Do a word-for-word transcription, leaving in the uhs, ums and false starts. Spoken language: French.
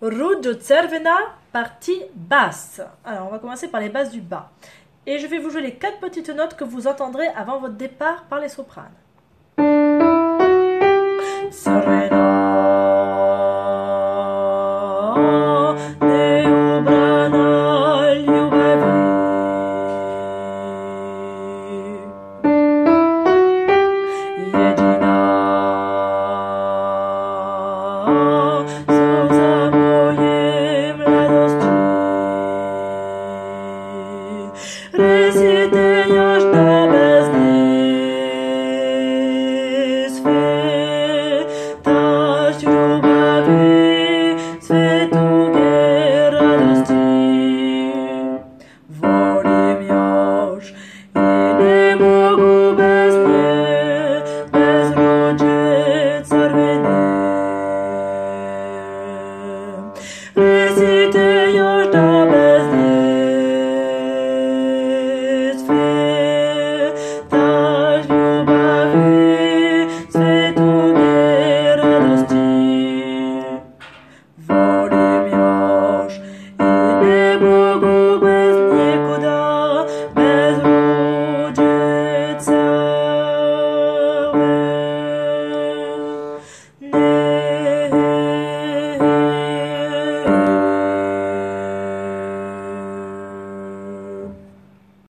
Ruggio Cervena, partie basse. Alors, on va commencer par les basses du bas. Et je vais vous jouer les quatre petites notes que vous entendrez avant votre départ par les sopranes. Cervena, ne ubrana ljubavi. Jedina suza mojej mladosti. Resite još da bez nje sve taš ljubavi, sve tuge radosti. Volim još i ne mogu bez nje, bez Ruđe Cervene. Resite još